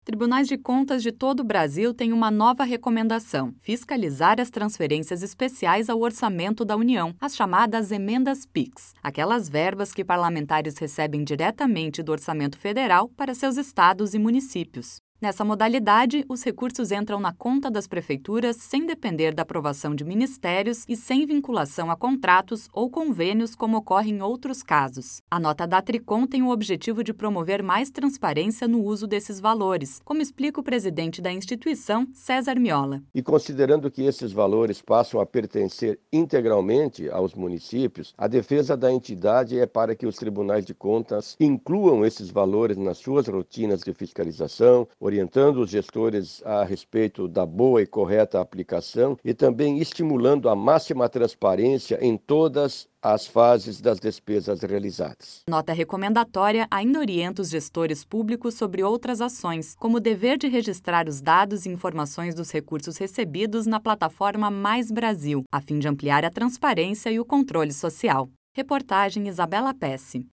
Tribunais de Contas de todo o Brasil têm uma nova recomendação: fiscalizar as transferências especiais ao orçamento da União, as chamadas emendas PIX, aquelas verbas que parlamentares recebem diretamente do orçamento federal para seus estados e municípios. Nessa modalidade, os recursos entram na conta das prefeituras sem depender da aprovação de ministérios e sem vinculação a contratos ou convênios, como ocorre em outros casos. A nota da Tricom tem o objetivo de promover mais transparência no uso desses valores, como explica o presidente da instituição, César Miola. E considerando que esses valores passam a pertencer integralmente aos municípios, a defesa da entidade é para que os tribunais de contas incluam esses valores nas suas rotinas de fiscalização, orientando os gestores a respeito da boa e correta aplicação e também estimulando a máxima transparência em todas as fases das despesas realizadas. Nota recomendatória ainda orienta os gestores públicos sobre outras ações, como o dever de registrar os dados e informações dos recursos recebidos na plataforma Mais Brasil, a fim de ampliar a transparência e o controle social. Reportagem Isabela Pesce.